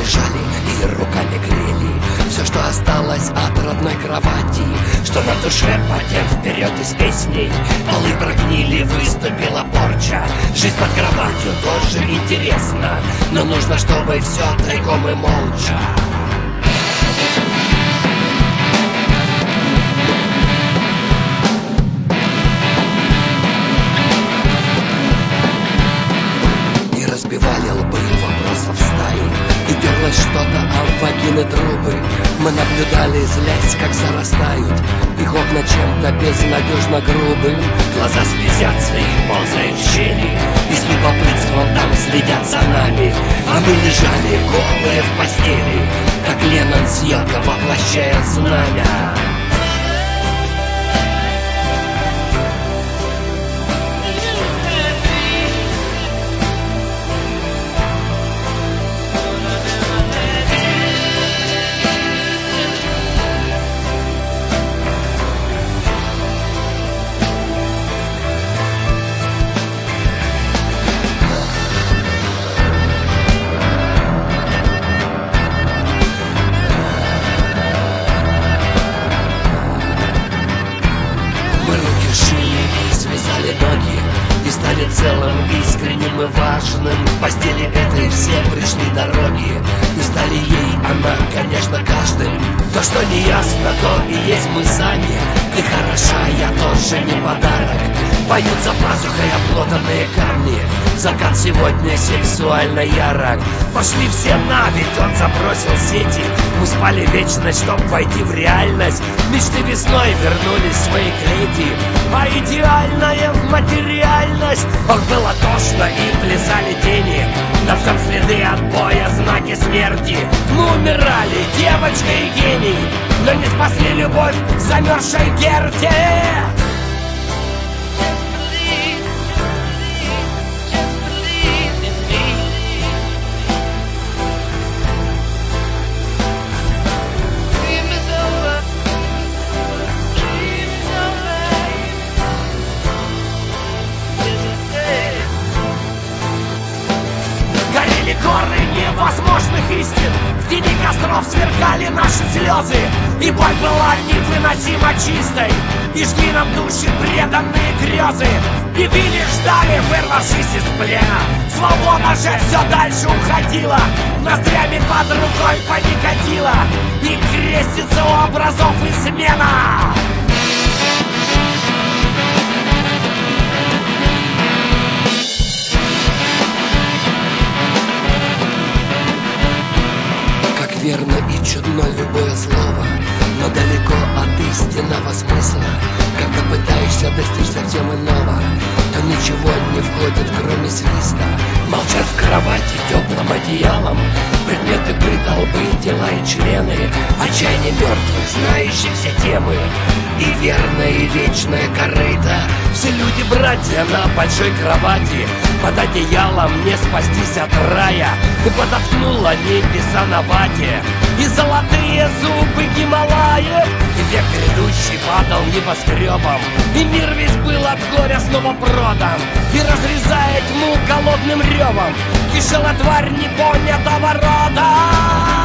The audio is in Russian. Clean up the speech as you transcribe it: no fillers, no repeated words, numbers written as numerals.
держали и руками грели все, что осталось от родной кровати, что на душе потем вперед из песней. Полы прогнили, выступила порча. Жизнь под кроватью тоже интересно, но нужно, чтобы все тайком и молча. Разбивали лбы вопросов стаи, и дерлось что-то об вагины трубы. Мы наблюдали, злясь, как зарастают их окна чем-то безнадежно грубым. Глаза слезятся и ползают в щели, и с любопытством там следят за нами. А мы лежали голые в постели, как Леннон с Йоко, воплощая знамя. Ноги и стали целым, искренним и важным. В постели этой все пришли дороги, и стали ей она, конечно, каждым. То, что не ясно, то и есть мы сами. Ты хороша, я тоже не подарок. Поют за пазухой обглоданные камни. Закат сегодня сексуально ярок. Пошли все на, ведь он забросил сети. Мы спали вечность, чтоб войти в реальность. Мечты весной вернулись в свои клети, а идеальная в материальность. Ох, было тошно и плясали тени, на всем следы отбоя, знаки смерти. Мы умирали, девочка и гений, но не спасли любовь замерзшей Герти. Горы невозможных истин, в тени костров сверкали наши слезы, и боль была невыносимо чистой, и жгли нам души преданные грезы. И били, ждали, вырвавшись из плена. Свобода же все дальше уходила, ноздрями под рукой поникотила, и крестится у образов измена. Верно и чудно любое слово, но далеко от истинного смысла. Когда пытаешься достичь совсем иного, то ничего не входит, кроме свиста. Молчат в кровати теплым одеялом предметы быта, лбы, тела и члены. Отчаяние мертвых, знающих все темы, и верное и вечное корыто. Все люди братья на большой кровати, под одеялом не спастись от рая. Ты подоткнула небеса на вате, и золотые зубы Гималая. И век грядущий падал небоскребом, и мир весь был от горя снова продан. И разрезая тьму голодным ревом, кишела тварь непонятого рода.